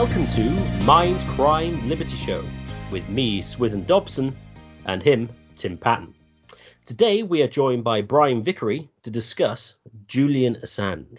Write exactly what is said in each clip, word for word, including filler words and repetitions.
Welcome to Mind Crime Liberty Show with me, Swithin Dobson, and him, Tim Patton. Today we are joined by Brian Vickery to discuss Julian Assange.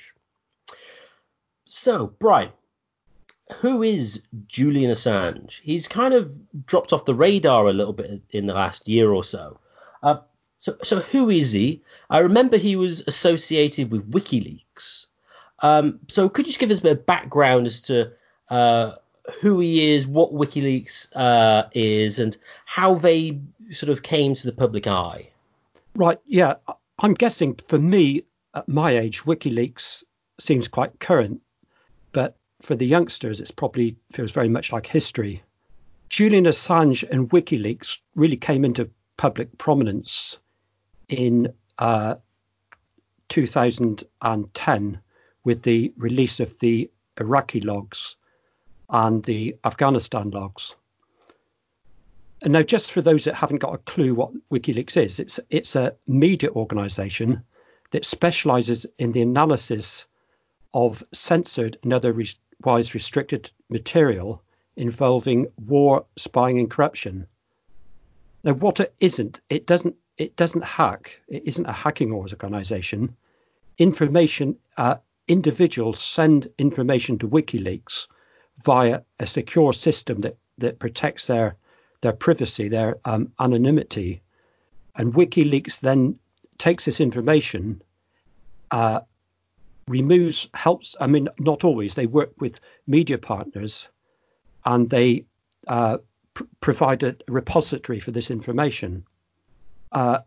So, Brian, who is Julian Assange? He's kind of dropped off the radar a little bit in the last year or so. Uh, so, so who is he? I remember he was associated with WikiLeaks. Um, so could you just give us a bit of background as to uh, who he is, what WikiLeaks uh, is, and how they sort of came to the public eye? Right, yeah. I'm guessing for me, at my age, WikiLeaks seems quite current, but for the youngsters, it's probably feels very much like history. Julian Assange and WikiLeaks really came into public prominence in uh, two thousand ten with the release of the Iraqi logs and the Afghanistan logs. And now, just for those that haven't got a clue what WikiLeaks is, it's it's a media organization that specializes in the analysis of censored and otherwise restricted material involving war, spying, and corruption. Now, what it isn't, it doesn't it doesn't hack. It isn't a hacking organization. Information, uh, individuals send information to WikiLeaks via a secure system that that protects their their privacy, their um, anonymity, and WikiLeaks then takes this information, uh, removes, helps. I mean, not always. They work with media partners, and they uh, pr- provide a repository for this information. Uh,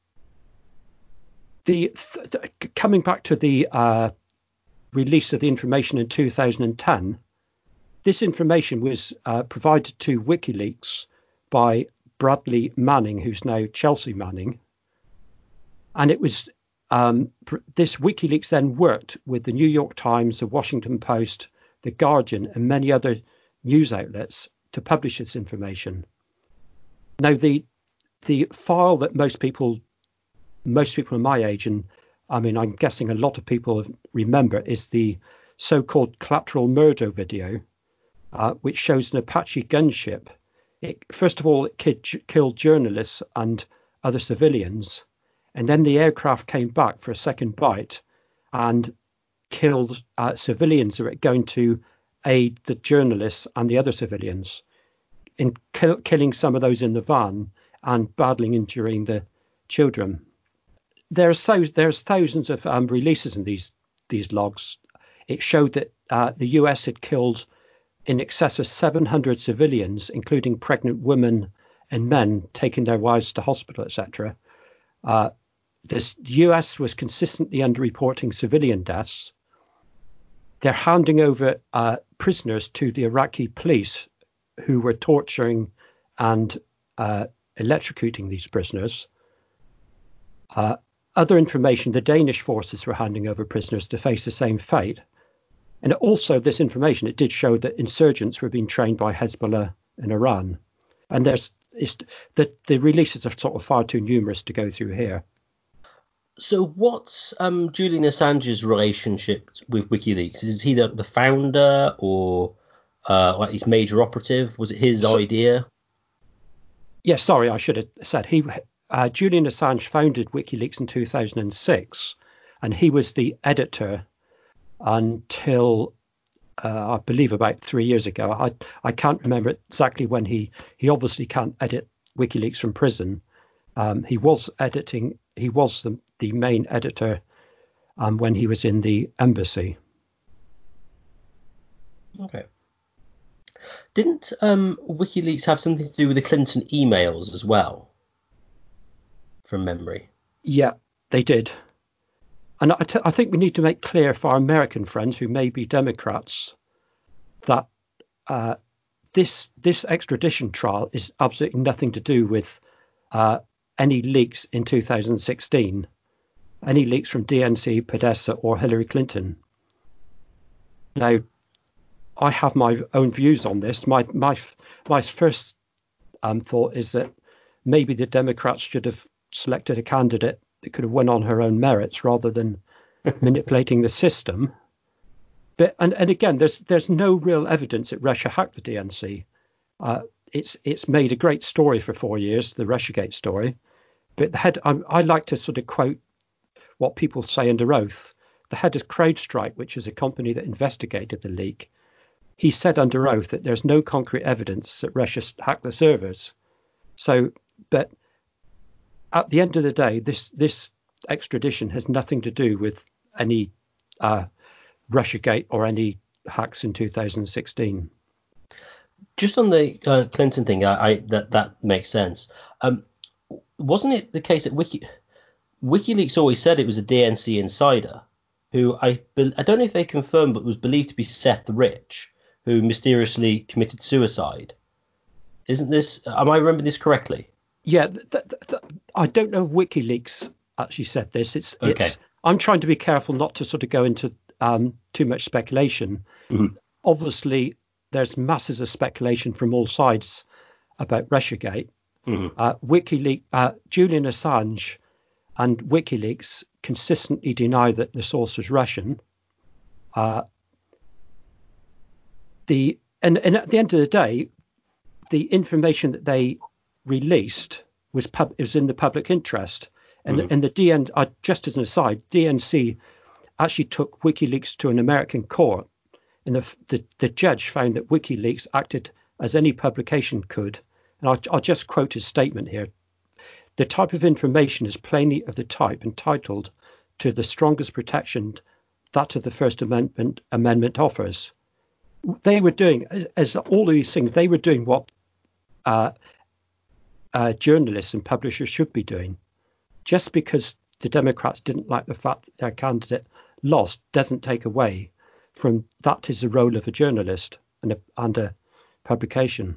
the th- th- coming back to the uh, release of the information in two thousand ten, this information was uh, provided to WikiLeaks by Bradley Manning, who's now Chelsea Manning. And it was um, pr- this WikiLeaks then worked with the New York Times, the Washington Post, the Guardian, and many other news outlets to publish this information. Now, the the file that most people, most people of my age, and I mean, I'm guessing a lot of people remember, is the so-called collateral murder video, uh, which shows an Apache gunship. It, first of all, it kid, killed journalists and other civilians, and then the aircraft came back for a second bite and killed uh, civilians who were going to aid the journalists and the other civilians, in kill, killing some of those in the van and badly injuring the children. There's thousands, there's thousands of um, releases in these these logs. It showed that uh, the U S had killed in excess of seven hundred civilians, including pregnant women and men taking their wives to hospital, et cetera. Uh, this U S was consistently underreporting civilian deaths. They're handing over uh, prisoners to the Iraqi police, who were torturing and uh, electrocuting these prisoners. Uh, other information, the Danish forces were handing over prisoners to face the same fate. And also this information, it did show that insurgents were being trained by Hezbollah in Iran. And there's it's, the, the releases are sort of far too numerous to go through here. So what's um, Julian Assange's relationship with WikiLeaks? Is he the, the founder or uh, like his major operative? Was it his so, idea? Yeah, sorry, I should have said he. Uh, Julian Assange founded WikiLeaks in two thousand six, and he was the editor until uh, I believe about three years ago. I I can't remember exactly when he he obviously can't edit WikiLeaks from prison. Um, he was editing. He was the, the main editor um, when he was in the embassy. Okay. Didn't um, WikiLeaks have something to do with the Clinton emails as well, from memory? Yeah, they did. And I, t- I think we need to make clear for our American friends who may be Democrats that uh, this this extradition trial is absolutely nothing to do with uh, any leaks in two thousand sixteen, any leaks from D N C, Podesta, or Hillary Clinton. Now, I have my own views on this. My my my first um, thought is that maybe the Democrats should have selected a candidate that could have won on her own merits rather than manipulating the system. but and, and again, there's there's no real evidence that Russia hacked the D N C. Uh, it's it's made a great story for four years, the Russiagate story. But the head, I, I like to sort of quote what people say under oath. The head of CrowdStrike, which is a company that investigated the leak, he said under oath that there's no concrete evidence that Russia hacked the servers. So, but at the end of the day, this this extradition has nothing to do with any uh, Russiagate or any hacks in two thousand sixteen. Just on the uh, Clinton thing, I, I that that makes sense. Um, wasn't it the case that Wiki, WikiLeaks always said it was a D N C insider who I I don't know if they confirmed, but was believed to be Seth Rich, who mysteriously committed suicide? Isn't this? Am I remembering this correctly? Yeah, th- th- th- I don't know if WikiLeaks actually said this. It's, okay. It's, I'm trying to be careful not to sort of go into um, too much speculation. Mm-hmm. Obviously, there's masses of speculation from all sides about Russiagate. Mm-hmm. Uh, WikiLeaks, uh, Julian Assange and WikiLeaks consistently deny that the source was Russian. Uh, the and, and at the end of the day, the information that they released was pub is in the public interest, and Mm-hmm. and the D N uh, just as an aside, D N C actually took WikiLeaks to an American court, and the the, the judge found that WikiLeaks acted as any publication could, and I'll, I'll just quote his statement here. The type of information is plainly of the type entitled to the strongest protection that of the First Amendment Amendment offers. They were doing, as all these things, they were doing what uh, uh, journalists and publishers should be doing. Just because the Democrats didn't like the fact that their candidate lost doesn't take away from that is the role of a journalist and a, and a publication.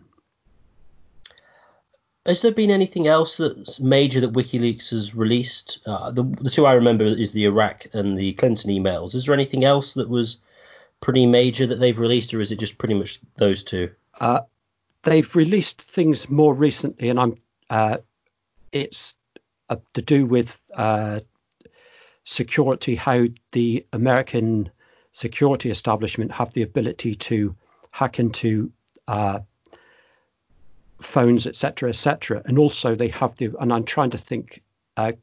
Has there been anything else that's major that WikiLeaks has released? Uh, the, the two I remember is the Iraq and the Clinton emails. Is there anything else that was pretty major that they've released, or is it just pretty much those two? Uh, they've released things more recently, and I'm uh, it's uh, to do with uh, security, how the American security establishment have the ability to hack into uh, phones, et cetera, et cetera. And also they have the, and I'm trying to think, uh,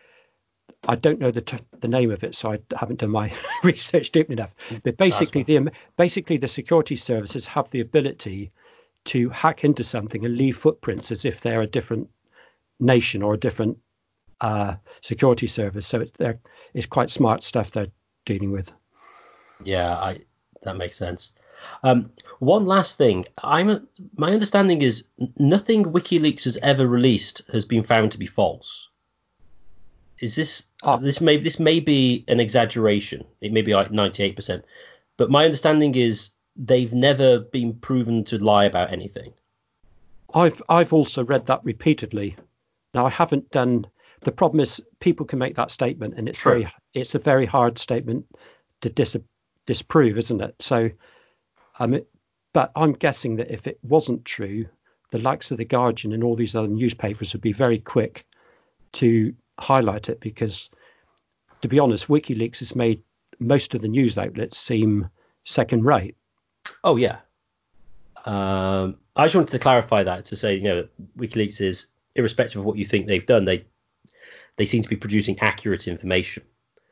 I don't know the t- the name of it, so I haven't done my research deep enough. But basically, the basically the security services have the ability to hack into something and leave footprints as if they're a different nation or a different uh, security service. So it's they're, it's quite smart stuff they're dealing with. Yeah, I that makes sense. Um, one last thing, I'm a, my understanding is nothing WikiLeaks has ever released has been found to be false. Is this Oh. this may this may be an exaggeration? It may be like ninety-eight percent, but my understanding is they've never been proven to lie about anything. I've I've also read that repeatedly. Now I haven't done. The problem is people can make that statement, and it's True. very it's a very hard statement to dis, disprove, isn't it? So, um, but I'm guessing that if it wasn't true, the likes of the Guardian and all these other newspapers would be very quick to highlight it, because, to be honest, WikiLeaks has made most of the news outlets seem second rate. Oh yeah. Um, I just wanted to clarify that to say, you know, WikiLeaks is, irrespective of what you think they've done, they they seem to be producing accurate information.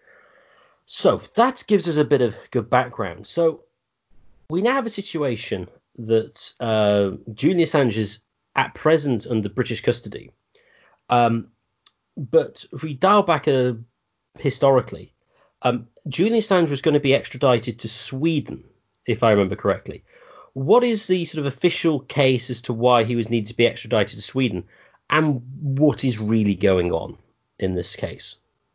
So that gives us a bit of good background. So we now have a situation that uh, Julian Assange is at present under British custody. Um, but if we dial back a, historically, um, Julian Assange was going to be extradited to Sweden, if I remember correctly. What is the sort of official case as to why he was needed to be extradited to Sweden, and what is really going on in this case?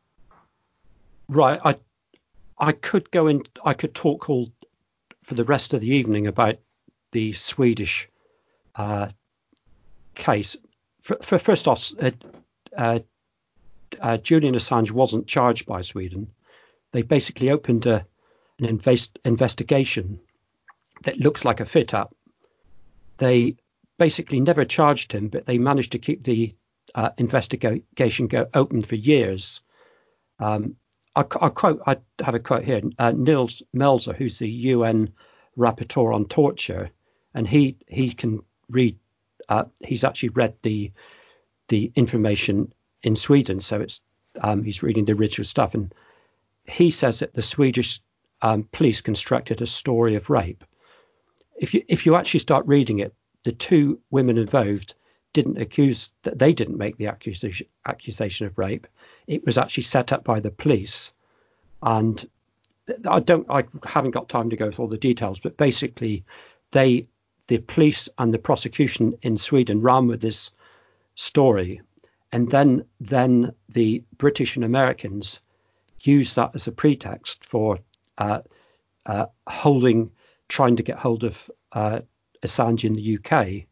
Right. I I could go in. I could talk all for the rest of the evening about the Swedish uh, case. For, for first off, uh, uh, uh, Julian Assange wasn't charged by Sweden. They basically opened a, an invest, investigation that looks like a fit-up. They basically never charged him, but they managed to keep the uh, investigation go open for years. Um, I, I quote. I have a quote here. Uh, Nils Melzer, who's the U N rapporteur on torture, and he he can read. Uh, he's actually read the the information in Sweden, so it's um, he's reading the original stuff, and he says that the Swedish um, police constructed a story of rape. If you if you actually start reading it, the two women involved didn't accuse that they didn't make the accusation accusation of rape. It was actually set up by the police, and I don't I haven't got time to go through all the details, but basically they the police and the prosecution in Sweden ran with this story, and then then the British and Americans used that as a pretext for uh, uh, holding trying to get hold of uh, Assange in the U K.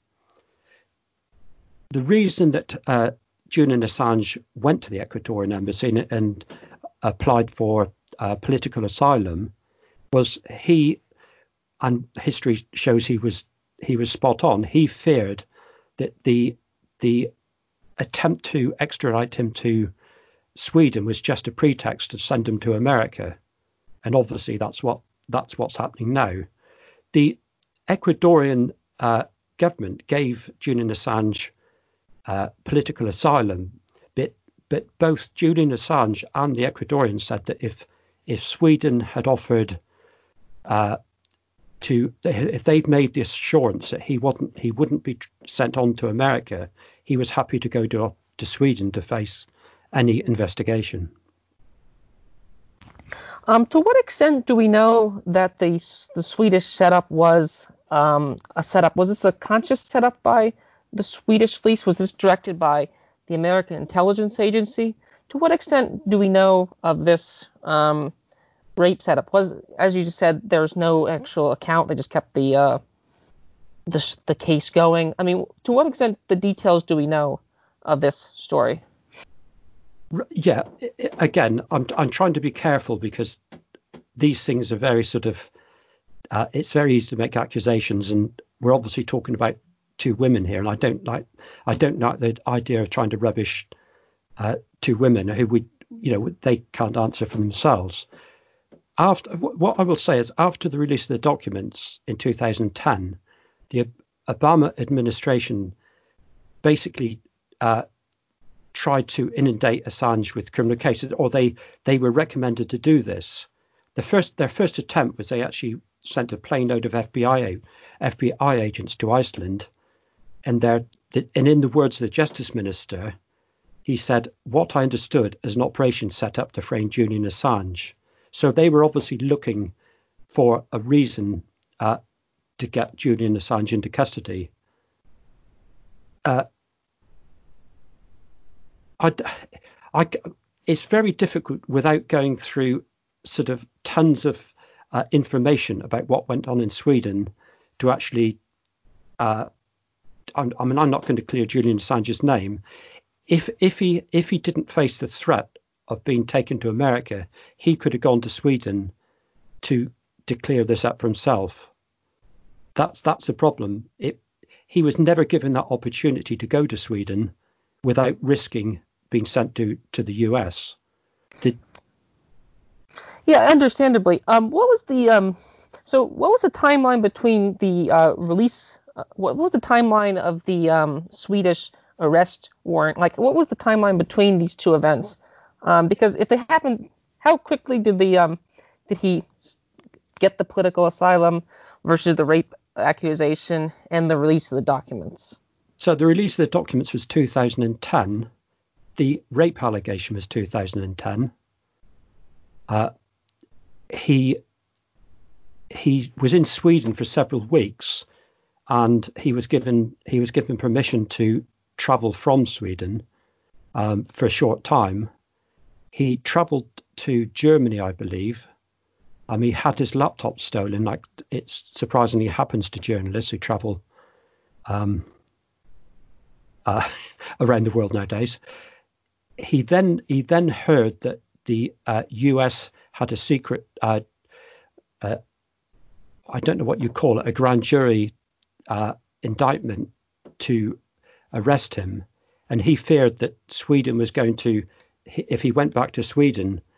The reason that uh, Julian Assange went to the Ecuadorian embassy and, and applied for uh, political asylum was he, and history shows he was he was spot on. He feared that the the attempt to extradite him to Sweden was just a pretext to send him to America, and obviously that's what that's what's happening now. The Ecuadorian uh, government gave Julian Assange uh, political asylum, but but both Julian Assange and the Ecuadorians said that if if Sweden had offered uh, to if they'd made the assurance that he wasn't he wouldn't be sent on to America, he was happy to go to to Sweden to face any investigation. Um, to what extent do we know that the the Swedish setup was um, a setup? Was this a conscious setup by the Swedish police? Was this directed by the American intelligence agency? To what extent do we know of this um, rape setup? Was, as you just said, there's no actual account. They just kept the uh, the the case going. I mean, to what extent the details do we know of this story? Yeah, again, I'm I'm trying to be careful because these things are very sort of uh, it's very easy to make accusations, and we're obviously talking about two women here, and I don't like I don't like the idea of trying to rubbish uh, two women who would you know they can't answer for themselves. After what I will say is after the release of the documents in two thousand ten, the Obama administration basically uh, tried to inundate Assange with criminal cases, or they they were recommended to do this. The first their first attempt was they actually sent a plane load of F B I F B I agents to Iceland, and there and in the words of the Justice Minister, he said, "What I understood as an operation set up to frame Julian Assange." So they were obviously looking for a reason uh, to get Julian Assange into custody. Uh, I, I, it's very difficult without going through sort of tons of uh, information about what went on in Sweden to actually, uh, I, I mean, I'm not going to clear Julian Assange's name. If if he if he didn't face the threat of being taken to America, he could have gone to Sweden to to clear this up for himself. That's that's the problem. It, he was never given that opportunity to go to Sweden without risking being sent to, to the U S. Did... Yeah, understandably. Um, what was the um, so what was the timeline between the uh, release? Uh, what was the timeline of the um, Swedish arrest warrant? Like, what was the timeline between these two events? Um, because if they happened, how quickly did the um, did he get the political asylum versus the rape accusation and the release of the documents? So the release of the documents was two thousand ten. The rape allegation was two thousand ten. Uh, he he was in Sweden for several weeks, and he was given he was given permission to travel from Sweden um, for a short time. He travelled to Germany, I believe. Um, he had his laptop stolen, like it surprisingly happens to journalists who travel um, uh, around the world nowadays. He then he then heard that the uh, U S had a secret, uh, uh, I don't know what you call it, a grand jury uh, indictment to arrest him. And he feared that Sweden was going to, if he went back to Sweden,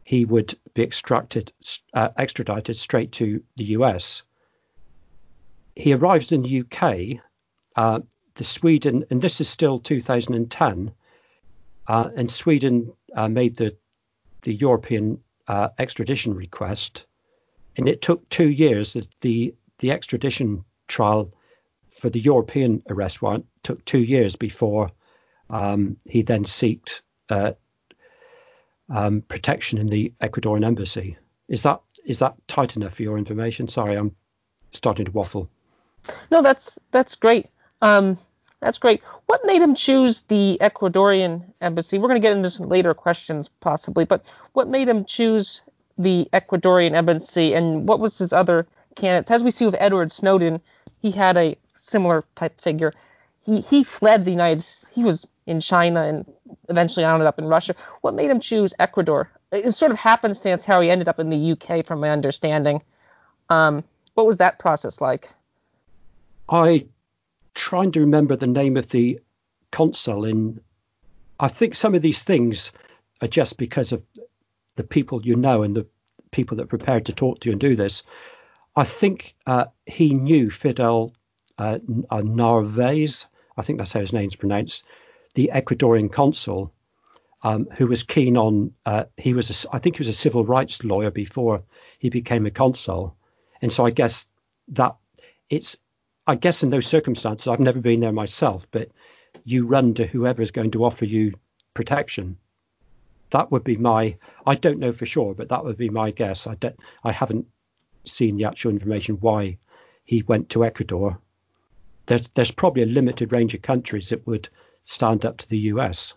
he would be extracted, uh, extradited straight to the U S. He arrives in the U K, uh, the Sweden, and this is still two thousand ten, uh, and Sweden uh, made the the European uh, extradition request, and it took two years. The, the the extradition trial for the European arrest warrant took two years before um, he then sought uh, um, protection in the Ecuadorian embassy. Is that is that tight enough for your information? Sorry, I'm starting to waffle. No, that's that's great. Um, that's great. What made him choose the Ecuadorian embassy? We're going to get into some later questions possibly, but what made him choose the Ecuadorian embassy, and what was his other candidates? As we see with Edward Snowden, he had a similar type figure. He he fled the United States. He was in China and eventually ended up in Russia. What made him choose Ecuador? It's sort of happenstance how he ended up in the U K, from my understanding. Um, what was that process like? I trying to remember the name of the consul in. I think some of these things are just because of the people you know and the people that are prepared to talk to you and do this. I think uh, he knew Fidel uh, Narvaez, I think that's how his name's pronounced, the Ecuadorian consul, um, who was keen on. Uh, he was, a, I think, he was a civil rights lawyer before he became a consul, and so I guess that it's. I guess in those circumstances, I've never been there myself, but you run to whoever is going to offer you protection. That would be my, I don't know for sure, but that would be my guess. I don't, I haven't seen the actual information why he went to Ecuador. There's, there's probably a limited range of countries that would stand up to the U S.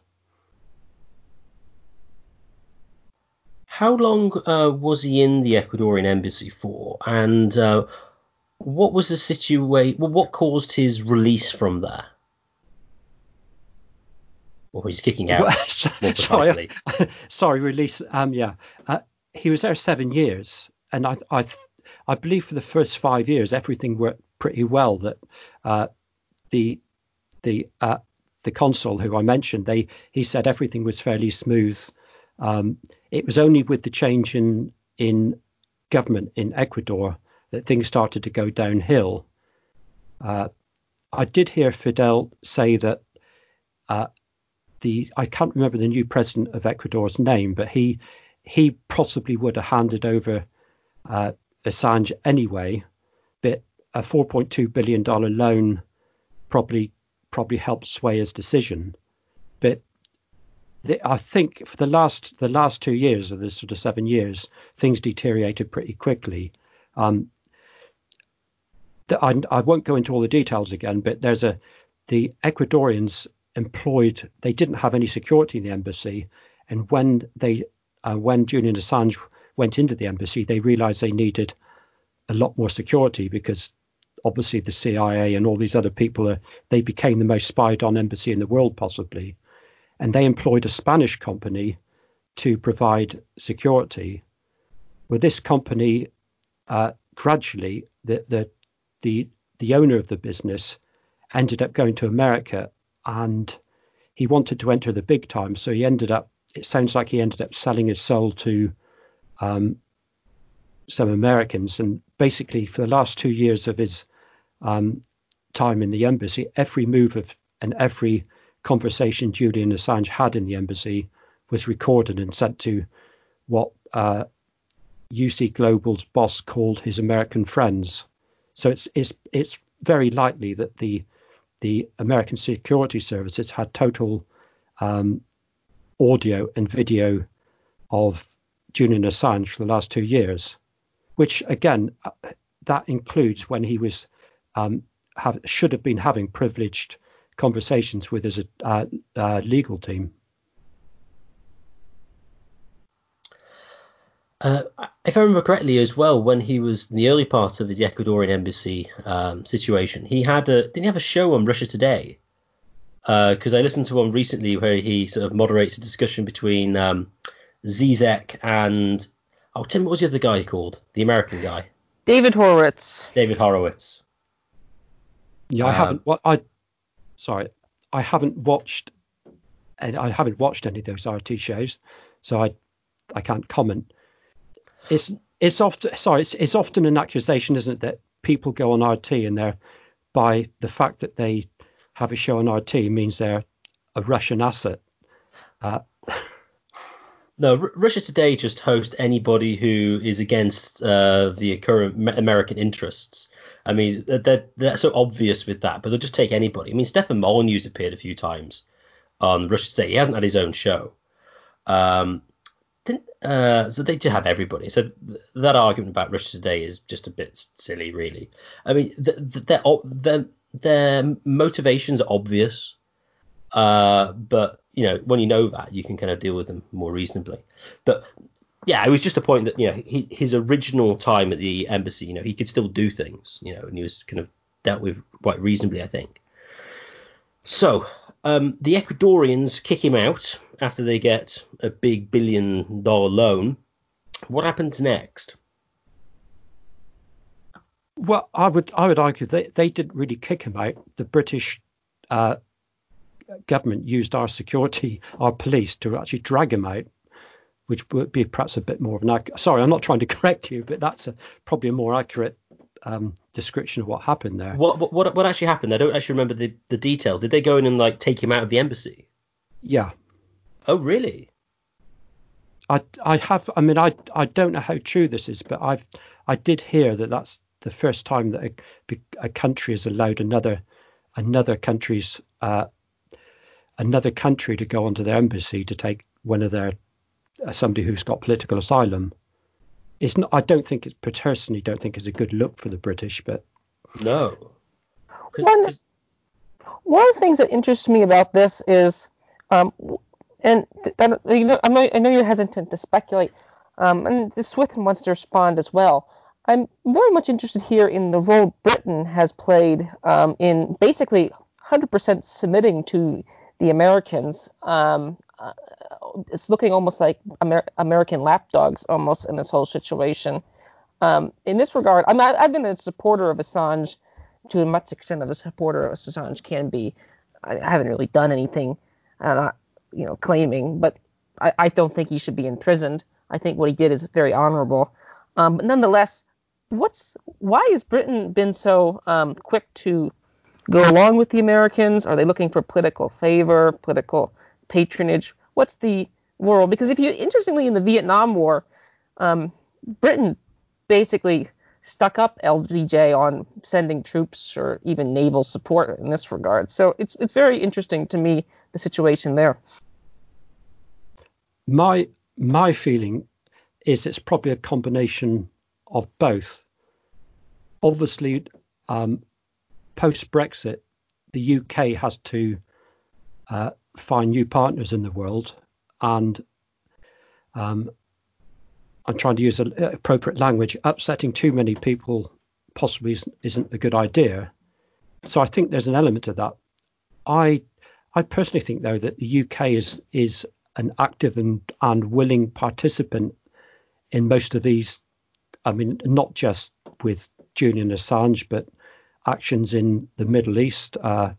How long uh, was he in the Ecuadorian embassy for? And uh, what was the situation? Well, what caused his release from there? Or he's kicking out, more precisely. sorry, sorry, release. Um, yeah, uh, he was there seven years, and I, I, I believe for the first five years everything worked pretty well. That uh, the the uh, the consul who I mentioned, they he said everything was fairly smooth. Um, it was only with the change in in government in Ecuador that things started to go downhill. Uh, I did hear Fidel say that uh, the I can't remember the new president of Ecuador's name, but he he possibly would have handed over uh, Assange anyway. But a four point two billion dollars loan probably probably helped sway his decision. But the, I think for the last the last two years of this sort of seven years, things deteriorated pretty quickly. Um, the, I, I won't go into all the details again, but there's a the Ecuadorians employed. They didn't have any security in the embassy, and when they uh, when Julian Assange went into the embassy, they realized they needed a lot more security because obviously the C I A and all these other people are they became the most spied on embassy in the world possibly, and they employed a Spanish company to provide security. With this company, uh, gradually the the the the owner of the business ended up going to America, and he wanted to enter the big time. So he ended up, it sounds like he ended up selling his soul to um, some Americans. And basically for the last two years of his um, time in the embassy, every move of and every conversation Julian Assange had in the embassy was recorded and sent to what uh, U C Global's boss called his American friends. So it's it's it's very likely that the the American security services had total um, audio and video of Julian Assange for the last two years, which again, that includes when he was um, have, should have been having privileged conversations with his uh, uh, legal team. Uh, if I remember correctly as well, when he was in the early part of the Ecuadorian embassy um, situation, he had a didn't he have a show on Russia Today? Because uh, I listened to one recently where he sort of moderates a discussion between um, Zizek and oh Tim, what was the other guy called? The American guy, David Horowitz. David Horowitz. Yeah, I um, haven't. What I sorry, I haven't watched. I haven't watched any of those R T shows, so I I can't comment. It's it's often sorry it's it's often an accusation, isn't it, that people go on R T and they're by the fact that they have a show on R T means they're a Russian asset. Uh, No, R- Russia Today just hosts anybody who is against uh, the current me- American interests. I mean, they're, they're so obvious with that, but they'll just take anybody. I mean, Stefan Molyneux's appeared a few times on Russia Today. He hasn't had his own show. Um, didn't, uh, so they just have everybody. So th- that argument about Russia Today is just a bit silly, really. I mean, th- th- their, their, their motivations are obvious. Uh, but you know, when you know that, you can kind of deal with them more reasonably. But yeah, it was just a point that, you know, he, his original time at the embassy, you know, he could still do things, you know, and he was kind of dealt with quite reasonably, I think. So um, the Ecuadorians kick him out after they get a big billion dollar loan. What happens next? Well, I would I would argue they they didn't really kick him out. The British uh, government used our security, our police, to actually drag him out, which would be perhaps a bit more of an accurate. Sorry, I'm not trying to correct you, but that's a, probably a more accurate um, description of what happened there. What what what actually happened? I don't actually remember the, the details. Did they go in and like take him out of the embassy? Yeah. Oh, really? I I have. I mean, I I don't know how true this is, but I've I did hear that that's the first time that a, a country has allowed another another country's uh, another country to go onto their embassy to take one of their uh, somebody who's got political asylum. It's not. I don't think it's personally don't think it's a good look for the British, but no. One, one of the things that interests me about this is, um, and th- you know, I know, I know you're hesitant to speculate, um, and if Swithin wants to respond as well. I'm very much interested here in the role Britain has played um, in basically one hundred percent submitting to the Americans. Um, uh, it's looking almost like Amer- American lapdogs almost in this whole situation. Um, in this regard, I mean, I, I've been a supporter of Assange to as much extent of a supporter of Assange can be. I, I haven't really done anything, uh, you know, claiming, but I, I don't think he should be imprisoned. I think what he did is very honorable. Um, but nonetheless, what's why has Britain been so um, quick to go along with the Americans? Are they looking for political favor, political patronage? What's the world? Because if you, interestingly, in the Vietnam War, um, Britain basically stuck up L B J on sending troops or even naval support in this regard. So it's it's very interesting to me, the situation there. My my feeling is it's probably a combination of both. Obviously, um, post-Brexit, the U K has to uh, find new partners in the world, and um, I'm trying to use a, appropriate language. Upsetting too many people possibly isn't, isn't a good idea. So I think there's an element of that. I I personally think, though, that the U K is is an active and, and willing participant in most of these. I mean, not just with Julian Assange, but actions in the Middle East, uh,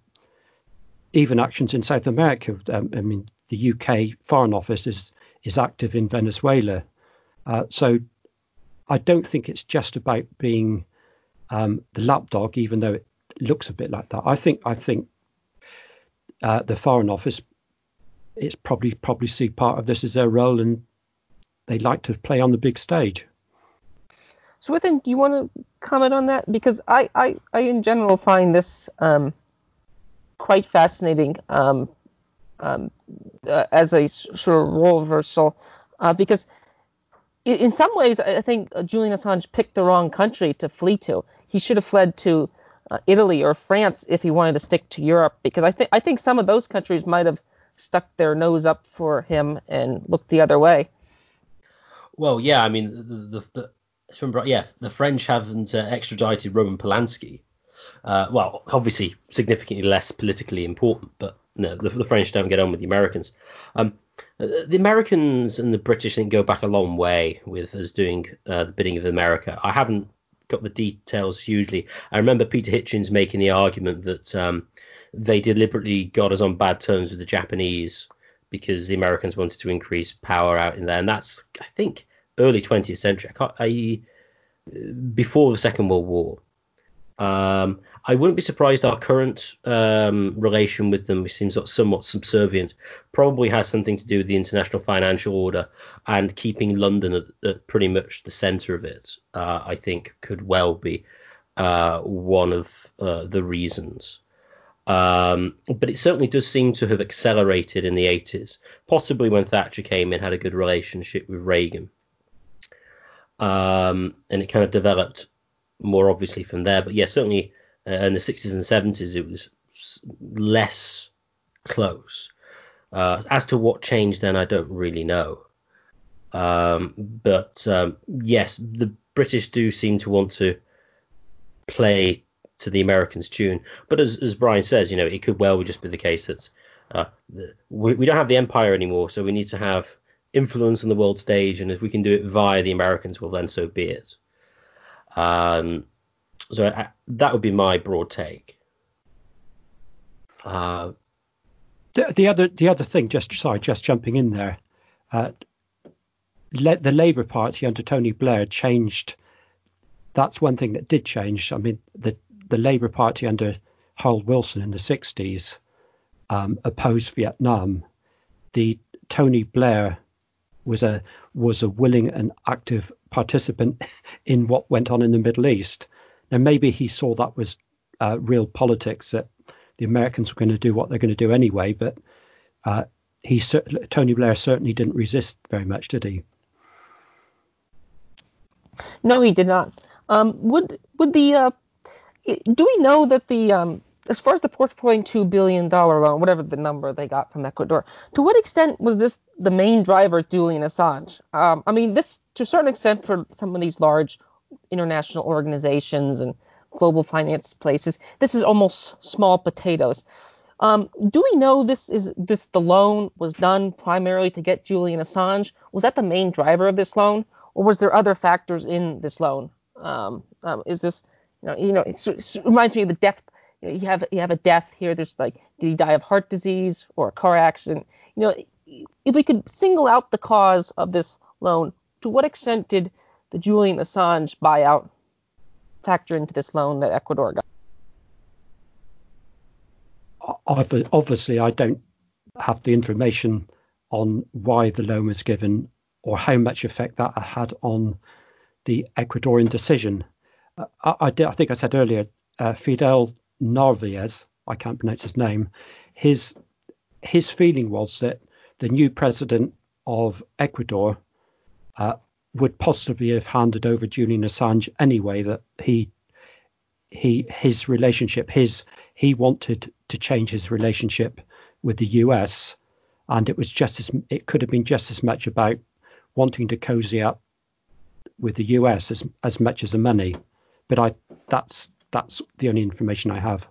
even actions in South America. Um, I mean, the U K Foreign Office is is active in Venezuela. Uh, so I don't think it's just about being um, the lapdog, even though it looks a bit like that. I think I think uh, the Foreign Office, it's probably probably see part of this as their role, and they like to play on the big stage. So, Swithin, do you want to comment on that? Because I, I, I in general find this um, quite fascinating um, um, uh, as a sort of role reversal, uh, because in, in some ways I think Julian Assange picked the wrong country to flee to. He should have fled to uh, Italy or France if he wanted to stick to Europe, because I think I think some of those countries might have stuck their nose up for him and looked the other way. Well, yeah, I mean, the, the, the yeah, the French haven't uh, extradited Roman Polanski. Uh, well, obviously, significantly less politically important, but no, the, the French don't get on with the Americans. Um, the Americans and the British didn't go back a long way with us doing uh, the bidding of America. I haven't got the details hugely. I remember Peter Hitchens making the argument that um, they deliberately got us on bad terms with the Japanese because the Americans wanted to increase power out in there, and that's, I think, early twentieth century. I can't, I, before the Second World War. Um, I wouldn't be surprised our current um, relation with them, which seems somewhat subservient, probably has something to do with the international financial order and keeping London at, at pretty much the centre of it. Uh, I think could well be uh, one of uh, the reasons. Um, but it certainly does seem to have accelerated in the eighties, possibly when Thatcher came in, had a good relationship with Reagan. Um, and it kind of developed more obviously from there. But yeah, certainly uh, in the sixties and seventies, it was less close. Uh, as to what changed then, I don't really know. Um, but um, yes, the British do seem to want to play to the Americans' tune. But as, as Brian says, you know, it could well just be the case that uh, we, we don't have the empire anymore, so we need to have influence on the world stage, and if we can do it via the Americans, well, then so be it. Um, so I, that would be my broad take. Uh, the, the other the other thing, just sorry, just jumping in there, uh, le- the Labour Party under Tony Blair changed. That's one thing that did change. I mean, the the Labour Party under Harold Wilson in the sixties um, opposed Vietnam. The Tony Blair was a was a willing and active participant in what went on in the Middle East. Now, maybe he saw that was uh, real politics, that the Americans were going to do what they're going to do anyway. But uh, he Tony Blair certainly didn't resist very much, did he? No, he did not. Um, would would the uh, do we know that the um, as far as the four point two billion dollars loan, whatever the number they got from Ecuador, to what extent was this the main driver, Julian Assange? Um, I mean, this to a certain extent for some of these large international organizations and global finance places, this is almost small potatoes. Um, do we know this is this the loan was done primarily to get Julian Assange? Was that the main driver of this loan, or was there other factors in this loan? Um, um, is this, you know, you know, it, it reminds me of the death. You know, you have you have a death here. There's like, did he die of heart disease or a car accident? You know, if we could single out the cause of this loan, to what extent did the Julian Assange buyout factor into this loan that Ecuador got? Obviously, I don't have the information on why the loan was given or how much effect that had on the Ecuadorian decision. Uh, I, I, did, I think I said earlier, uh, Fidel Narvaez, I can't pronounce his name, his his feeling was that the new president of Ecuador uh, would possibly have handed over Julian Assange anyway, that he he his relationship, his he wanted to change his relationship with the U S, and it was just as it could have been just as much about wanting to cozy up with the U S as as much as the money. But I that's that's the only information I have.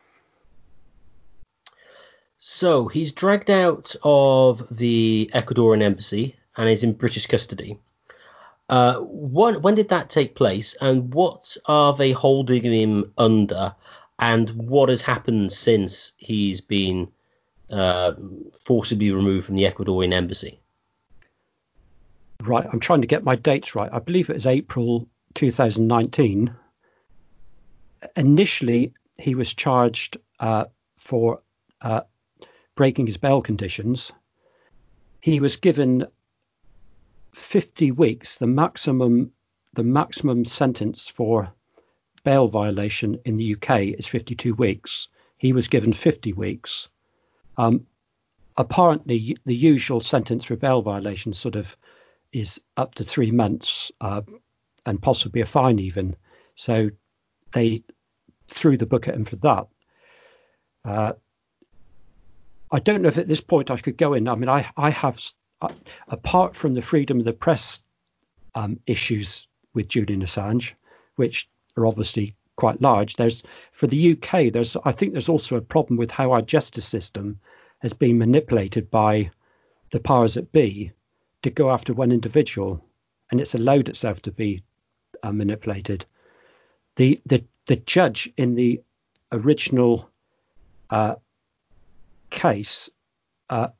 So he's dragged out of the Ecuadorian embassy and is in British custody. Uh, when, when did that take place, and what are they holding him under, and what has happened since he's been uh, forcibly removed from the Ecuadorian embassy? Right, I'm trying to get my dates right. I believe it was April two thousand nineteen. Initially, he was charged uh, for uh, breaking his bail conditions. He was given fifty weeks, the maximum the maximum sentence for bail violation in the U K is fifty-two weeks. He was given fifty weeks. Um, apparently, the usual sentence for bail violation sort of is up to three months uh, and possibly a fine even. So they threw the book at him for that. Uh, I don't know if at this point I could go in. I mean, I, I have, uh, apart from the freedom of the press um, issues with Julian Assange, which are obviously quite large, there's for the U K, there's I think there's also a problem with how our justice system has been manipulated by the powers that be to go after one individual, and it's allowed itself to be uh, manipulated. The, the the judge in the original uh, case uh,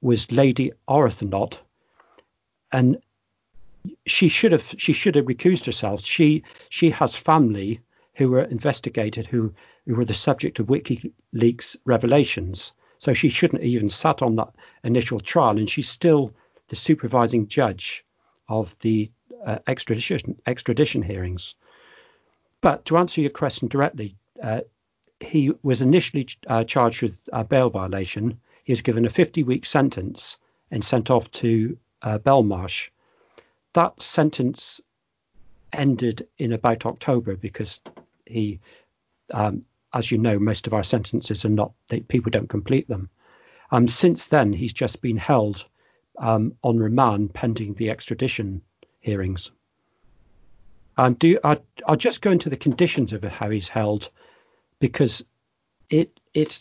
was Lady Arbuthnot, and she should have she should have recused herself. She she has family who were investigated, who who were the subject of WikiLeaks revelations. So she shouldn't have even sat on that initial trial, and she's still the supervising judge of the uh, extradition extradition hearings. But to answer your question directly, uh, he was initially uh, charged with a bail violation. He was given a fifty-week sentence and sent off to uh, Belmarsh. That sentence ended in about October because he, um, as you know, most of our sentences are not, they, people don't complete them. Um, since then, he's just been held um, on remand pending the extradition hearings. Um, do I, I'll just go into the conditions of how he's held, because it it's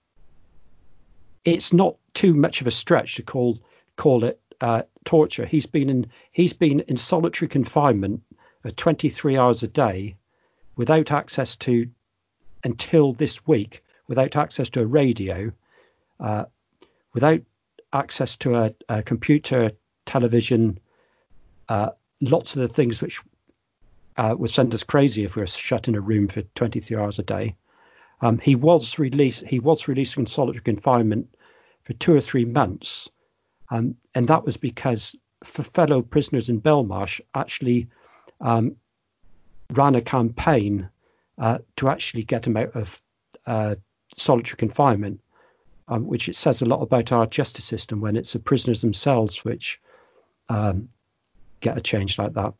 it's not too much of a stretch to call call it uh, torture. He's been in he's been in solitary confinement of twenty-three hours a day, without access to, until this week, without access to a radio, uh, without access to a, a computer, television, uh, lots of the things which uh, would send us crazy if we were shut in a room for twenty-three hours a day. Um, he was released. He was released from solitary confinement for two or three months, um, and that was because f- fellow prisoners in Belmarsh actually um, ran a campaign uh, to actually get him out of uh, solitary confinement, um, which it says a lot about our justice system when it's the prisoners themselves which um, get a change like that.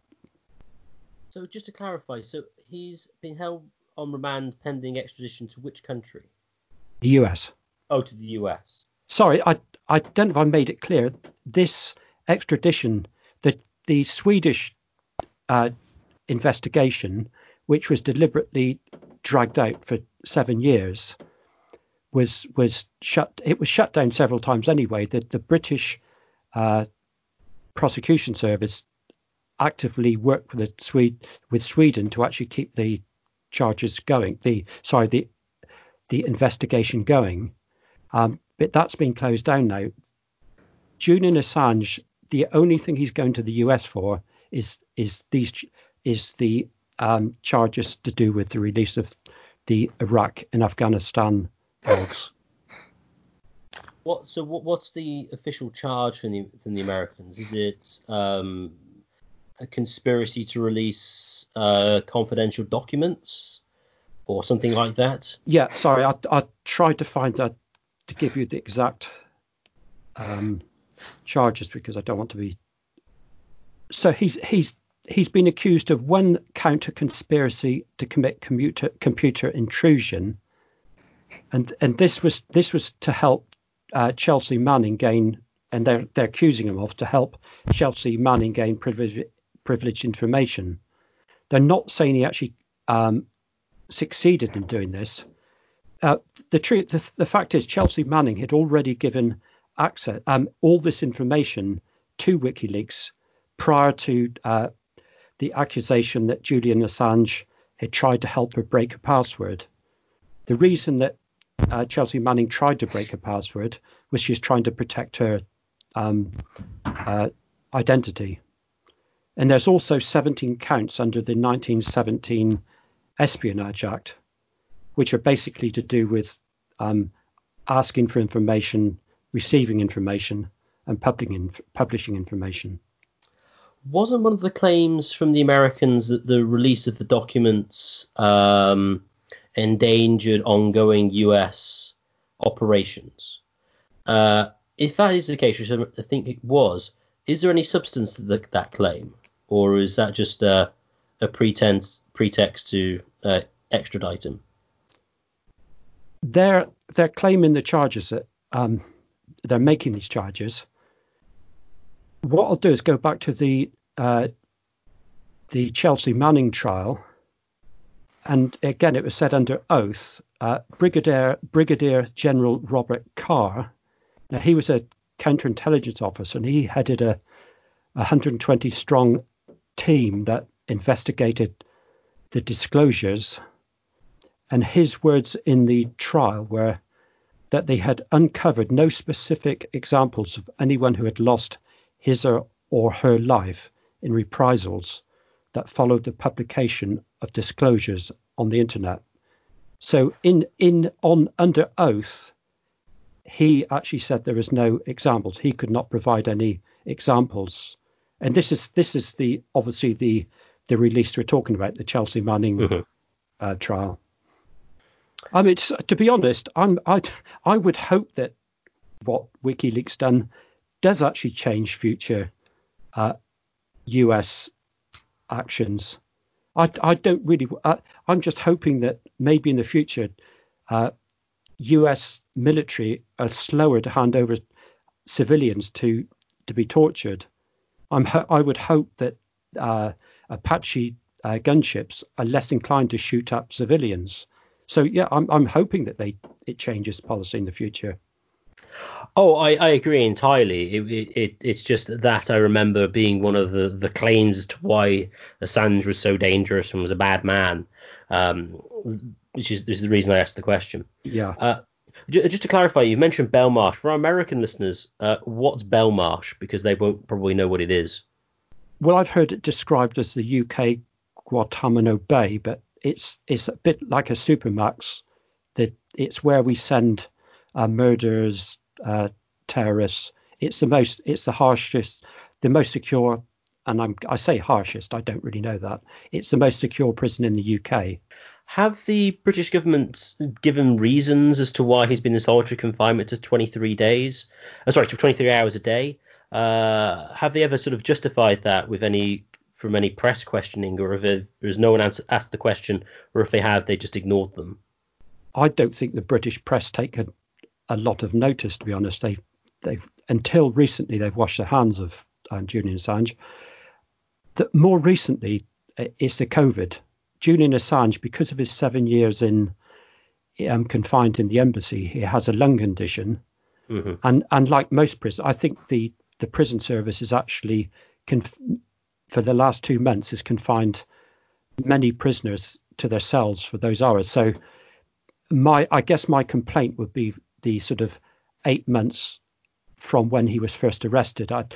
So just to clarify, so he's been held on remand pending extradition to which country? The U S. Oh, to the U S. Sorry, I I don't know if I made it clear. This extradition, the the Swedish uh, investigation, which was deliberately dragged out for seven years, was was shut. It was shut down several times anyway. The the British uh, prosecution service actively worked with the Swede with Sweden to actually keep the charges going. The sorry the the investigation going. Um, but that's been closed down now. Julian Assange, the only thing he's going to the U S for is is these is the um, charges to do with the release of the Iraq and Afghanistan logs. What so what what's the official charge from the from the Americans? Is it um, a conspiracy to release uh, confidential documents or something like that? Yeah, sorry, I I tried to find that to give you the exact um, charges because I don't want to be. So he's he's he's been accused of one count of conspiracy to commit computer computer intrusion, and and this was this was to help uh, Chelsea Manning gain, and they're they're accusing him of to help Chelsea Manning gain privileged privileged information. They're not saying he actually um, succeeded in doing this. Uh, the truth, the, the fact is, Chelsea Manning had already given access, um, all this information to WikiLeaks prior to uh, the accusation that Julian Assange had tried to help her break a password. The reason that uh, Chelsea Manning tried to break a password was she's trying to protect her um, uh, identity. And there's also seventeen counts under the nineteen seventeen Espionage Act, which are basically to do with um, asking for information, receiving information, and publishing, inf- publishing information. Wasn't one of the claims from the Americans that the release of the documents um, endangered ongoing U S operations? Uh, if that is the case, which I think it was, is there any substance to the, that claim, or is that just a, a pretense pretext to uh, extradite him? They're they're claiming the charges that um, they're making these charges. What I'll do is go back to the uh, the Chelsea Manning trial, and again it was said under oath. Uh, Brigadier Brigadier General Robert Carr. Now he was a counterintelligence officer, and he headed a one hundred twenty strong team that investigated the disclosures. And his words in the trial were that they had uncovered no specific examples of anyone who had lost his or, or her life in reprisals that followed the publication of disclosures on the internet. So in in on under oath, he actually said there was no examples. He could not provide any examples. And this is this is the obviously the the release we're talking about, the Chelsea Manning mm-hmm. uh, trial. I mean, it's, to be honest, I'm I I would hope that what WikiLeaks done does actually change future uh, U S actions. I I don't really. I, I'm just hoping that maybe in the future, uh, U S military are slower to hand over civilians to to be tortured. I'm I would hope that uh, Apache uh, gunships are less inclined to shoot up civilians. So yeah, I'm I'm hoping that they it changes policy in the future. Oh, I, I agree entirely. It, it it's just that I remember being one of the, the claims as to why Assange was so dangerous and was a bad man, um, which is, is the reason I asked the question. Yeah. Uh, just to clarify, you mentioned Belmarsh. For our American listeners, uh, what's Belmarsh? Because they won't probably know what it is. Well, I've heard it described as the U K Guantanamo Bay, but it's it's a bit like a supermax. That it's where we send uh, murderers, uh, terrorists. It's the most, it's the harshest, the most secure, and I'm, I say harshest, I don't really know that. It's the most secure prison in the U K. Have the British government given reasons as to why he's been in solitary confinement to twenty-three days? Oh, sorry, to twenty-three hours a day. Uh, have they ever sort of justified that with any from any press questioning, or if there's no one answer, asked the question, or if they have, they just ignored them? I don't think the British press take a, a lot of notice, to be honest. They've, they've until recently they've washed their hands of um, Julian Assange. The, more recently, it's the COVID. Julian Assange, because of his seven years in um, confined in the embassy, he has a lung condition, mm-hmm. and and like most prisoners, I think the the prison service is actually conf- for the last two months has confined many prisoners to their cells for those hours. So my I guess my complaint would be the sort of eight months from when he was first arrested. I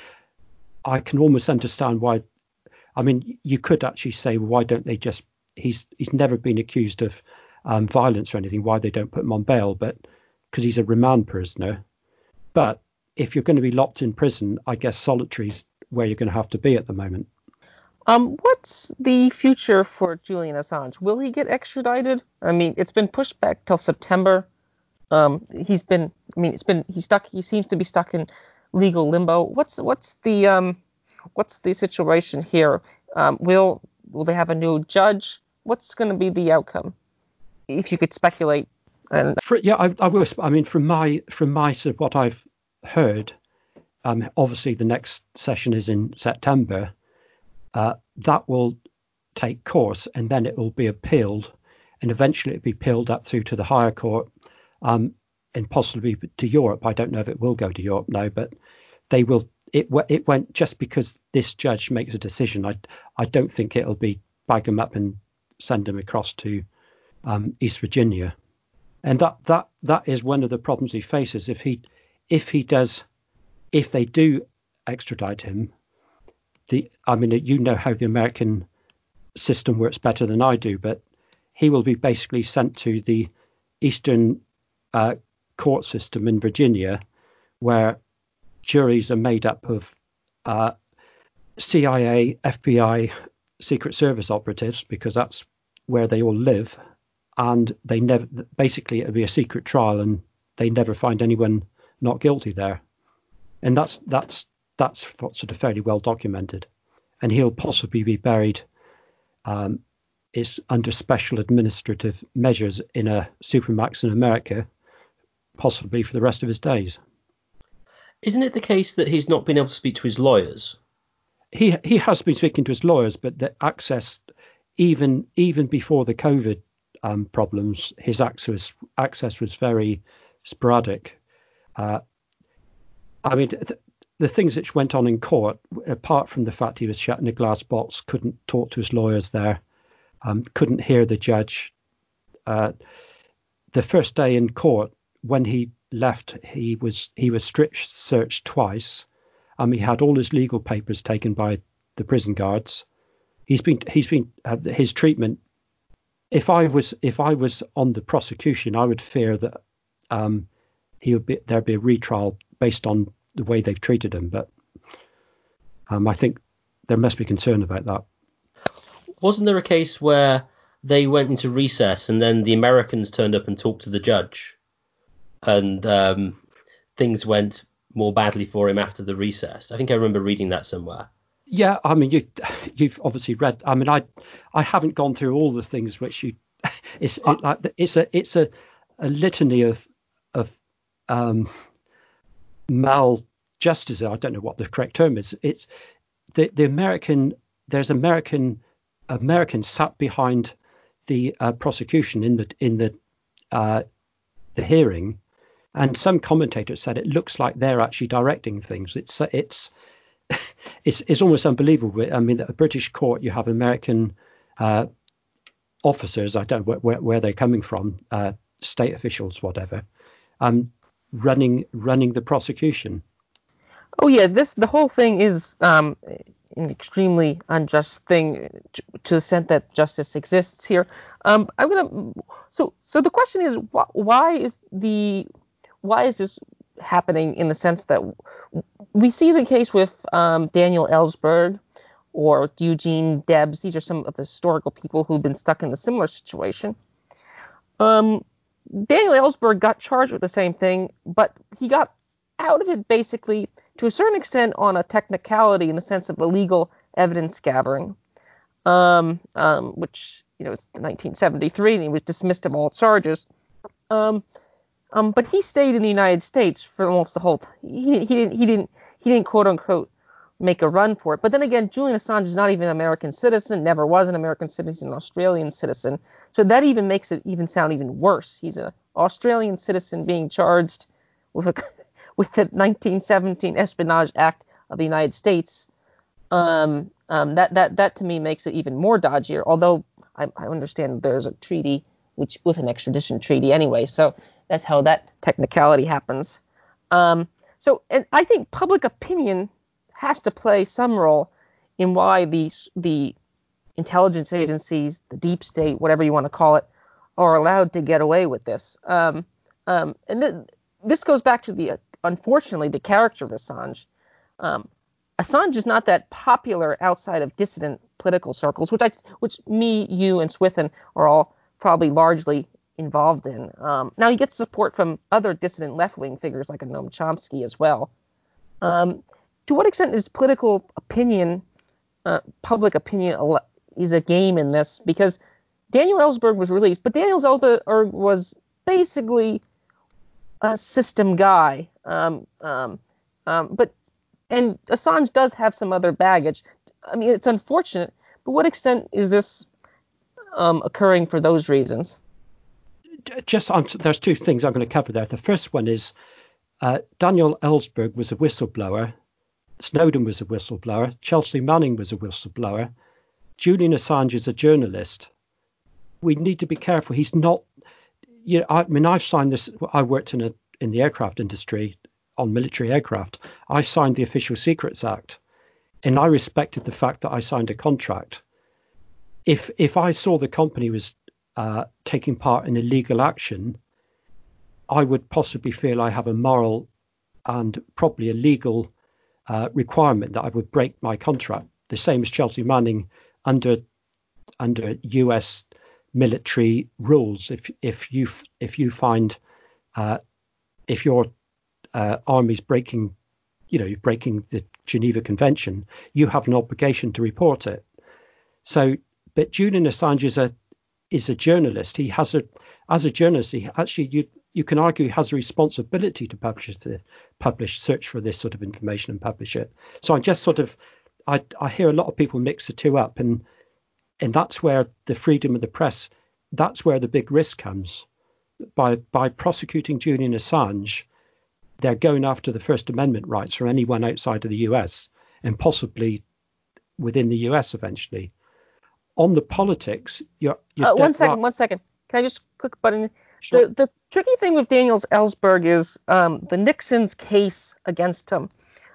I can almost understand why. I mean, you could actually say, well, why don't they just? He's he's never been accused of um, violence or anything. Why they don't put him on bail? But because he's a remand prisoner. But if you're going to be locked in prison, I guess solitary is where you're going to have to be at the moment. Um, what's the future for Julian Assange? Will he get extradited? I mean, it's been pushed back till September. Um, he's been, I mean, it's been, he's stuck. He seems to be stuck in legal limbo. What's what's the um, what's the situation here? Um, will will they have a new judge? What's going to be the outcome? If you could speculate. And for, yeah, I, I will. I mean, from my from my sort of what I've heard, um, obviously the next session is in September. Uh, that will take course, and then it will be appealed, and eventually it'll be appealed up through to the higher court, um, and possibly to Europe. I don't know if it will go to Europe now, but they will. It it went just because this judge makes a decision. I I don't think it'll be bag him up and send him across to um, East Virginia, and that that that is one of the problems he faces if he if he does if they do extradite him. The, I mean, you know how the American system works better than I do, but he will be basically sent to the Eastern uh, court system in Virginia, where juries are made up of uh, C I A, F B I, Secret Service operatives, because that's where they all live, and they never basically it'll be a secret trial, and they never find anyone not guilty there, and that's that's. That's sort of fairly well documented, and he'll possibly be buried um, is under special administrative measures in a supermax in America, possibly for the rest of his days. Isn't it the case that he's not been able to speak to his lawyers? He he has been speaking to his lawyers, but the access, even even before the COVID um, problems, his access access was very sporadic. Uh, I mean. Th- The things which went on in court, apart from the fact he was shut in a glass box, couldn't talk to his lawyers there, um, couldn't hear the judge. Uh, the first day in court, when he left, he was he was strip searched twice. Um, he had all his legal papers taken by the prison guards. He's been he's been uh, his treatment. If I was if I was on the prosecution, I would fear that um, he would be there'd be a retrial based on the way they've treated him. But um, I think there must be concern about that. Wasn't there a case where they went into recess and then the Americans turned up and talked to the judge, and um, things went more badly for him after the recess? I think I remember reading that somewhere. Yeah, I mean, you you've obviously read. I mean, I I haven't gone through all the things which you. It's it, like it's a it's a, a litany of of um, maljustice. I don't know what the correct term is. It's the the American. There's American Americans sat behind the uh, prosecution in the in the uh, the hearing, and some commentators said it looks like they're actually directing things. It's it's it's it's almost unbelievable. I mean, at a British court, you have American uh, officers. I don't know where, where they're coming from, uh, state officials, whatever, um, running running the prosecution. Oh yeah, this the whole thing is um, an extremely unjust thing to, to the extent that justice exists here. Um, I'm gonna. So so the question is, wh- why is the why is this happening in the sense that we see the case with um, Daniel Ellsberg or Eugene Debs. These are some of the historical people who've been stuck in a similar situation. Um, Daniel Ellsberg got charged with the same thing, but he got out of it basically to a certain extent on a technicality in the sense of illegal evidence gathering, um, um, which, you know, it's nineteen seventy-three and he was dismissed of all charges. Um, Um, but he stayed in the United States for almost the whole time. He, he didn't he didn't he didn't quote unquote make a run for it. But then again, Julian Assange is not even an American citizen, never was an American citizen, an Australian citizen. So that even makes it even sound even worse. He's an Australian citizen being charged with a with the nineteen seventeen Espionage Act of the United States. Um, um, that that that to me makes it even more dodgier. Although I, I understand there's a treaty which with an extradition treaty anyway. So that's how that technicality happens. Um, so, and I think public opinion has to play some role in why the the intelligence agencies, the deep state, whatever you want to call it, are allowed to get away with this. Um, um, and th- this goes back to the, uh, unfortunately, the character of Assange. Um, Assange is not that popular outside of dissident political circles, which I, which me, you, and Swithin are all probably largely involved in. Um, now he gets support from other dissident left-wing figures like a Noam Chomsky as well. Um, to what extent is political opinion, uh, public opinion, is a game in this? Because Daniel Ellsberg was released, but Daniel Ellsberg was basically a system guy. Um, um, um, but and Assange does have some other baggage. I mean, it's unfortunate, but what extent is this um, occurring for those reasons? Just um, there's two things I'm going to cover there. The first one is uh, Daniel Ellsberg was a whistleblower. Snowden was a whistleblower. Chelsea Manning was a whistleblower. Julian Assange is a journalist. We need to be careful. He's not. You know, I mean, I've signed this. I worked in a in the aircraft industry on military aircraft. I signed the Official Secrets Act, and I respected the fact that I signed a contract. If if I saw the company was Uh, taking part in illegal action, I would possibly feel I have a moral and probably a legal uh, requirement that I would break my contract. The same as Chelsea Manning under under U S military rules. If if you if you find uh, if your uh, army's breaking, you know, you're breaking the Geneva Convention, you have an obligation to report it. So, but Julian Assange is a is a journalist. He has a, as a journalist, he actually, you you can argue he has a responsibility to publish the publish, search for this sort of information and publish it. So I just sort of, I I hear a lot of people mix the two up, and and that's where the freedom of the press, that's where the big risk comes. By by prosecuting Julian Assange, they're going after the First Amendment rights from anyone outside of the U S and possibly within the U S eventually. On the politics, you're, you're uh, one second, right. one second. Can I just click a button? Sure. The, the tricky thing with Daniel Ellsberg is um, the Nixon's case against him.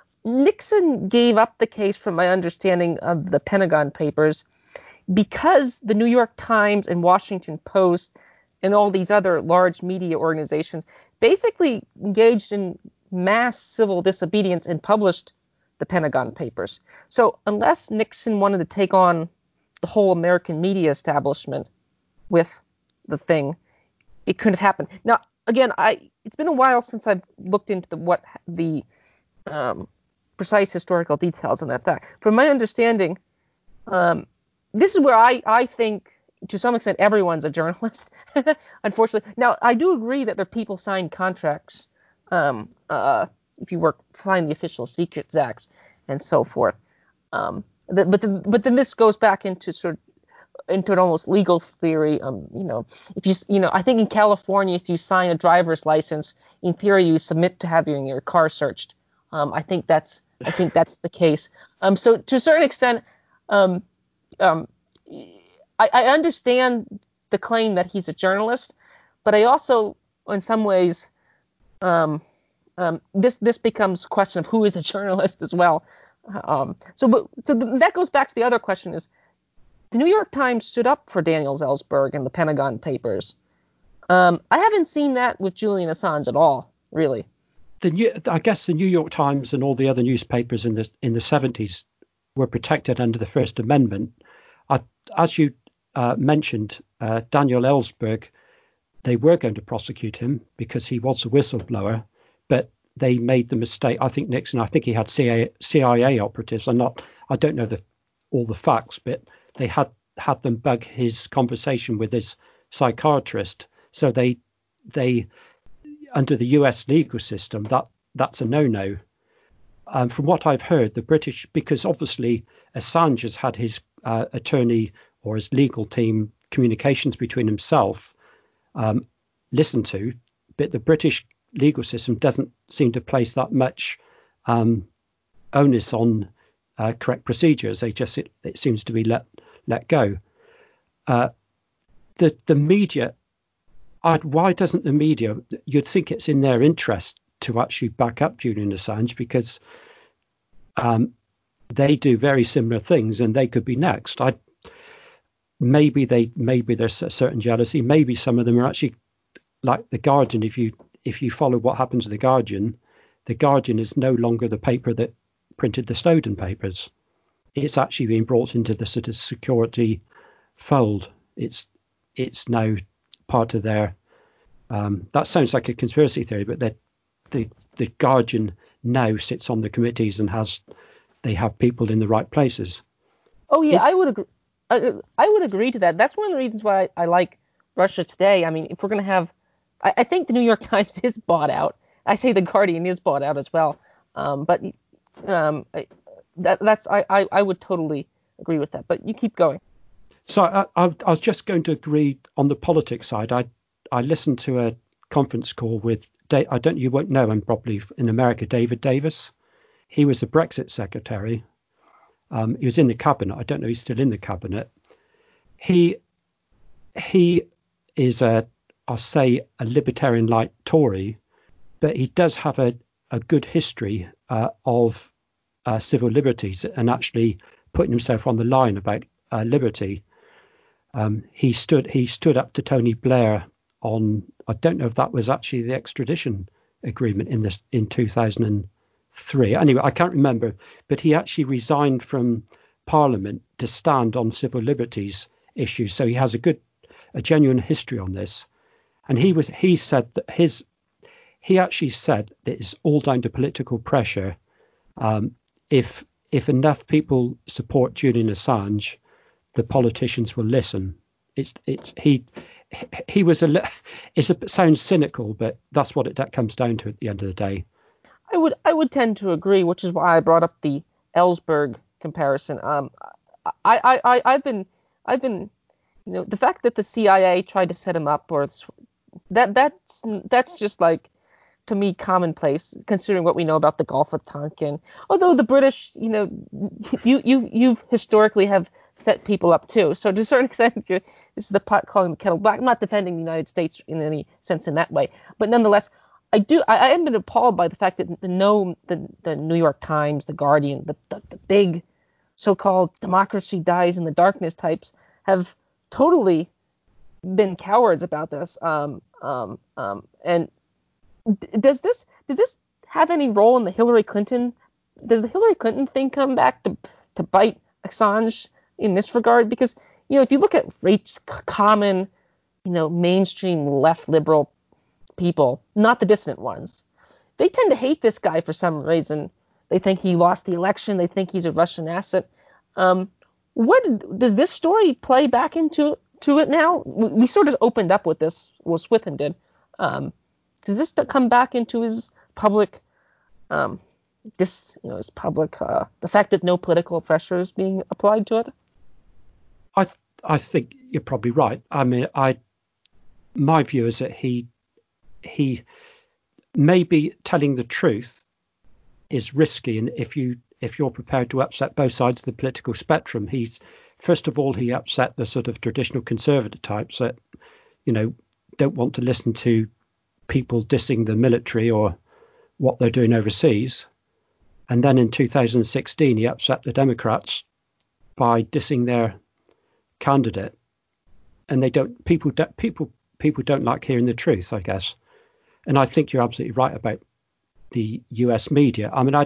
Nixon gave up the case, from my understanding of the Pentagon Papers, because the New York Times and Washington Post and all these other large media organizations basically engaged in mass civil disobedience and published the Pentagon Papers. So unless Nixon wanted to take on the whole American media establishment with the thing, it couldn't have happened. Now, again, I it's been a while since I've looked into the, what the um, precise historical details on that fact. From my understanding, um, this is where I, I think, to some extent, everyone's a journalist, unfortunately. Now, I do agree that there are people signing contracts, um, uh, if you work, find the Official Secrets Acts and so forth. Um, the, but the, but then this goes back into sort of into an almost legal theory. Um, you know, if you you know, I think in California, if you sign a driver's license, in theory, you submit to having your car searched. Um, I think that's I think that's the case. Um, so to a certain extent, um, um, I, I understand the claim that he's a journalist, but I also, in some ways, um, um, this this becomes a question of who is a journalist as well. Um, so, but, so that goes back to the other question: is the New York Times stood up for Daniel Ellsberg and the Pentagon Papers? Um, I haven't seen that with Julian Assange at all, really. The New, I guess the New York Times and all the other newspapers in the in the seventies were protected under the First Amendment. I, as you uh, mentioned, uh, Daniel Ellsberg, they were going to prosecute him because he was a whistleblower, but they made the mistake. I think Nixon, I think he had C I A operatives. I'm not, I don't know the all the facts, but they had had them bug his conversation with his psychiatrist. So they they under the U S legal system, that that's a no-no. Um, from what I've heard, the British, because obviously Assange has had his uh, attorney or his legal team communications between himself um, listened to, but the British legal system doesn't seem to place that much um, onus on uh, correct procedures. They just it, it seems to be let let go. Uh, the the media. I'd, why doesn't the media? You'd think it's in their interest to actually back up Julian Assange because um, they do very similar things and they could be next. I maybe they maybe there's a certain jealousy. Maybe some of them are actually like the Guardian. If you if you follow what happens to the Guardian, the Guardian is no longer the paper that printed the Snowden papers. It's actually been brought into the sort of security fold. It's it's now part of their um, that sounds like a conspiracy theory, but that the the Guardian now sits on the committees and has they have people in the right places. Oh yeah, It's, I would agree. I, I would agree to that. That's one of the reasons why I, I like Russia Today. I mean, if we're going to have, I, I think the New York Times is bought out. I say the Guardian is bought out as well. Um, but um, I, that that's I, I I would totally agree with that. But you keep going. So I, I, I was just going to agree on the politics side. I I listened to a conference call with I don't you won't know him probably in America, David Davis. He was the Brexit secretary. Um, he was in the cabinet. I don't know if he's still in the cabinet. He he is a I'll say a libertarian like Tory, but he does have a, a good history uh, of uh, civil liberties and actually putting himself on the line about uh, liberty. Um, he stood he stood up to Tony Blair on I don't know if that was actually the extradition agreement in this in two thousand three. Anyway, I can't remember, but he actually resigned from Parliament to stand on civil liberties issues. So he has a good a genuine history on this. And he was he said that his he actually said that it's all down to political pressure. Um, if if enough people support Julian Assange, the politicians will listen. It's it's he he was a it's a, it sounds cynical, but that's what it that comes down to at the end of the day. I would I would tend to agree, which is why I brought up the Ellsberg comparison. Um, I I, I I've been I've been you know the fact that the C I A tried to set him up or it's, that that's that's just like to me commonplace considering what we know about the Gulf of Tonkin. Although the British, you know, you you you've historically have set people up too. So to a certain extent, you're, this is the pot calling the kettle black. I'm not defending the United States in any sense in that way, but nonetheless, I do. I, I have been appalled by the fact that the no, the, the New York Times, the Guardian, the, the the big so-called democracy dies in the darkness types have totally been cowards about this. Um, um, um, and does this does this have any role in the Hillary Clinton? Does the Hillary Clinton thing come back to to bite Assange in this regard? Because, you know, if you look at rates, common, you know, mainstream left liberal people, not the dissident ones, they tend to hate this guy for some reason. They think he lost the election. They think he's a Russian asset. Um, what does this story play back into to it now? We, we sort of opened up with this, well, Swithin did. Um, does this come back into his public, um, this, you know, his public, uh, the fact that no political pressure is being applied to it? I th- I think you're probably right. I mean, I my view is that he he maybe telling the truth is risky, and if you if you're prepared to upset both sides of the political spectrum, he's first of all he upset the sort of traditional conservative types that, you know, don't want to listen to people dissing the military or what they're doing overseas. And then in two thousand sixteen, he upset the Democrats by dissing their candidate. And they don't people people people don't like hearing the truth, I guess. And I think you're absolutely right about the U S media. I mean, I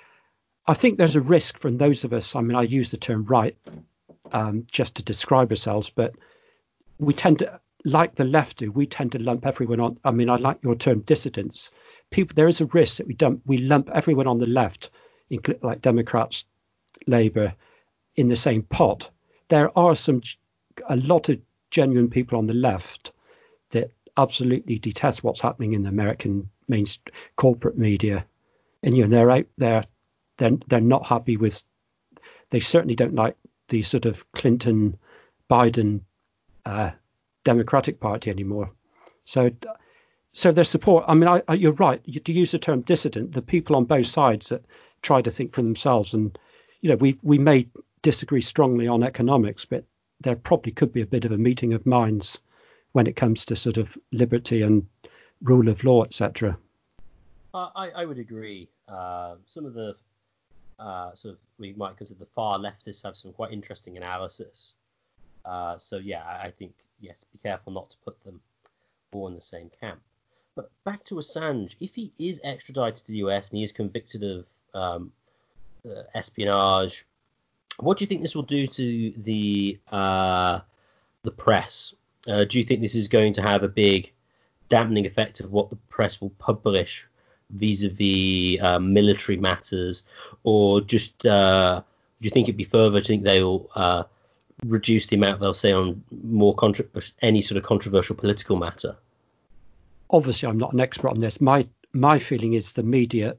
I think there's a risk from those of us. I mean, I use the term right um, just to describe ourselves, but we tend to, like the left do, we tend to lump everyone on. I mean, I like your term dissidents. People, there is a risk that we dump, we lump everyone on the left, like Democrats, Labour, in the same pot. There are some, a lot of genuine people on the left that absolutely detest what's happening in the American main corporate media, and you know they're out there, they're they're not happy with, they certainly don't like the sort of Clinton, Biden, uh, Democratic Party anymore. So. So their support, I mean, I, I, you're right. You, to use the term dissident, the people on both sides that try to think for themselves, and, you know, we, we may disagree strongly on economics, but there probably could be a bit of a meeting of minds when it comes to sort of liberty and rule of law, et cetera. Uh, I, I would agree. Uh, some of the uh, sort of, we might consider the far leftists have some quite interesting analysis. Uh, so, yeah, I think, yes, be careful not to put them all in the same camp. But back to Assange, if he is extradited to the U S and he is convicted of um, uh, espionage, what do you think this will do to the uh, the press? Uh, do you think this is going to have a big dampening effect of what the press will publish vis-a-vis uh, military matters, or just uh, do you think it'd be further? Do you think they'll uh, reduce the amount they'll say on more contra- any sort of controversial political matter? Obviously, I'm not an expert on this. My my feeling is the media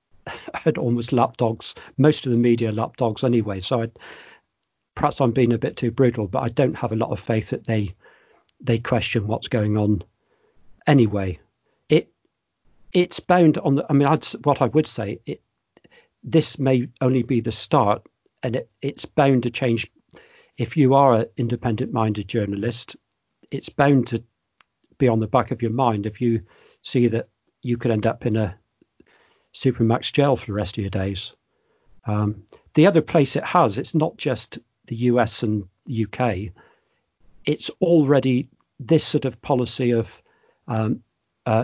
had almost lapdogs. Most of the media lapdogs anyway. So I, perhaps I'm being a bit too brutal, but I don't have a lot of faith that they they question what's going on anyway. It it's bound on the. I mean, I'd, what I would say, it this may only be the start, and it, it's bound to change. If you are an independent-minded journalist, it's bound to be on the back of your mind if you see that you could end up in a supermax jail for the rest of your days. Um, the other place it has, it's not just the U S and the U K. It's already this sort of policy of um, uh,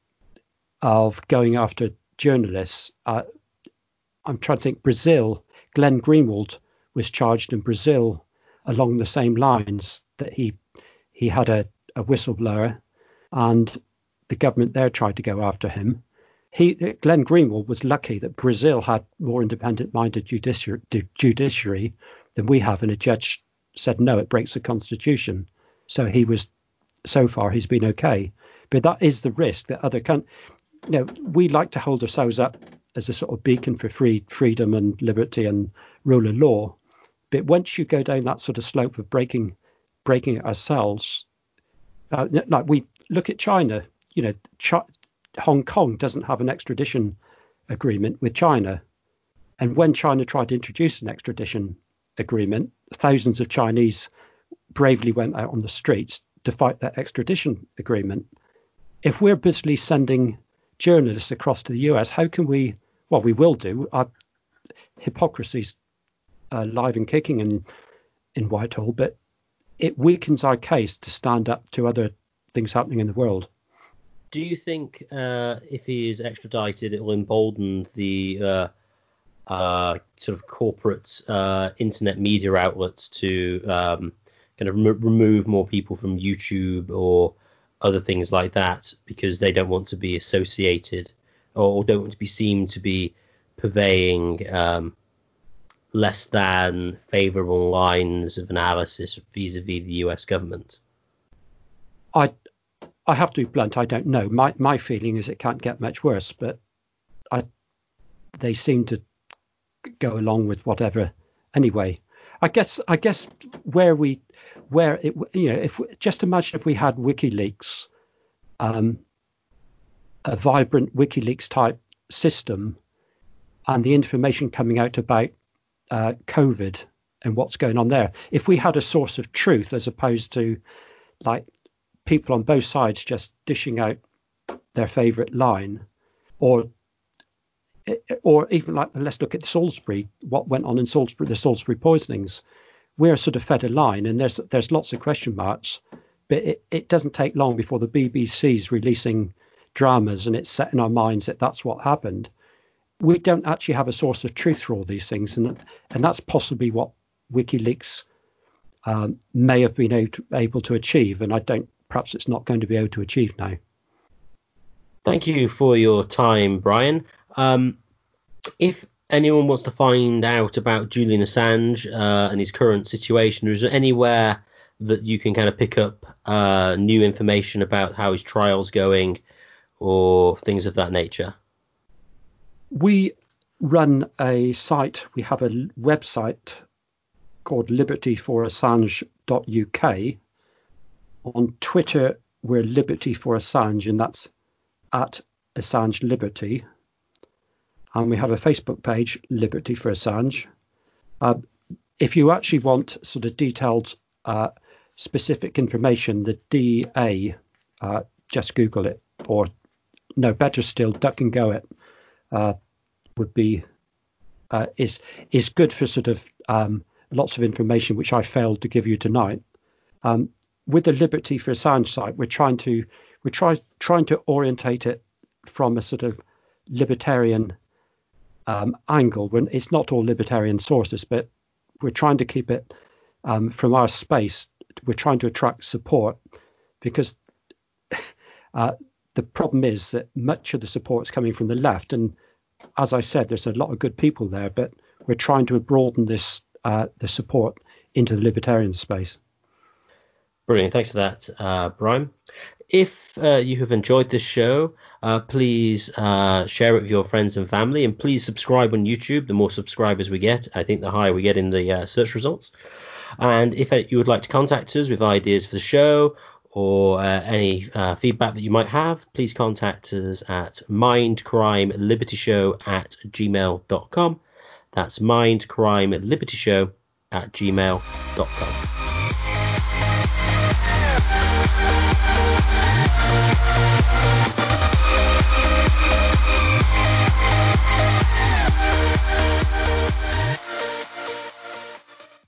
of going after journalists. Uh, I'm trying to think. Brazil, Glenn Greenwald was charged in Brazil along the same lines, that he he had a, a whistleblower, and the government there tried to go after him. He, Glenn Greenwald, was lucky that Brazil had more independent-minded judiciary, judiciary than we have, and a judge said no, it breaks the constitution. So he was, so far, he's been okay. But that is the risk that other countries, you know, we like to hold ourselves up as a sort of beacon for free freedom and liberty and rule of law. But once you go down that sort of slope of breaking, breaking it ourselves, uh, like we look at China, you know, Ch- Hong Kong doesn't have an extradition agreement with China. And when China tried to introduce an extradition agreement, thousands of Chinese bravely went out on the streets to fight that extradition agreement. If we're busily sending journalists across to the U S, how can we, well, we will do, our hypocrisy's uh, live and kicking in, in Whitehall, but it weakens our case to stand up to other things happening in the world. Do you think uh, if he is extradited, it will embolden the uh, uh, sort of corporate uh, internet media outlets to um, kind of rem- remove more people from YouTube or other things like that because they don't want to be associated or don't want to be seen to be purveying um, less than favourable lines of analysis vis-a-vis the U S government? I I have to be blunt. I don't know. My my feeling is it can't get much worse, but I they seem to go along with whatever anyway. I guess I guess where we where it you know if just imagine if we had WikiLeaks, um, a vibrant WikiLeaks type system, and the information coming out about uh, COVID and what's going on there. If we had a source of truth as opposed to like people on both sides just dishing out their favourite line, or or even like, let's look at Salisbury, what went on in Salisbury, the Salisbury poisonings. We're sort of fed a line, and there's there's lots of question marks, but it, it doesn't take long before the B B C's releasing dramas, and it's set in our minds that that's what happened. We don't actually have a source of truth for all these things, and and that's possibly what WikiLeaks um, may have been able to, able to achieve, and I don't. Perhaps it's not going to be able to achieve now. Thank you for your time, Brian. Um, if anyone wants to find out about Julian Assange uh, and his current situation, is there anywhere that you can kind of pick up uh, new information about how his trial's going or things of that nature? We run a site. We have a website called liberty for assange dot U K. On Twitter, we're Liberty for Assange, and that's at Assange Liberty. And we have a Facebook page, Liberty for Assange. Uh, if you actually want sort of detailed, uh, specific information, the D A, uh, just Google it, or no, better still, duck and go it, uh, would be uh, is is good for sort of um, lots of information, which I failed to give you tonight. Um, With the Liberty for Assange site, we're trying to we're try, trying to orientate it from a sort of libertarian um, angle. When it's not all libertarian sources, but we're trying to keep it um, from our space. We're trying to attract support because uh, the problem is that much of the support is coming from the left, and as I said, there's a lot of good people there, but we're trying to broaden this uh, the support into the libertarian space. Brilliant. Thanks for that, uh, Brian. If uh, you have enjoyed this show, uh, please uh, share it with your friends and family, and please subscribe on YouTube. The more subscribers we get, I think the higher we get in the uh, search results. And if uh, you would like to contact us with ideas for the show or uh, any uh, feedback that you might have, please contact us at mindcrimelibertyshow at gmail dot com. That's mindcrimelibertyshow at gmail dot com.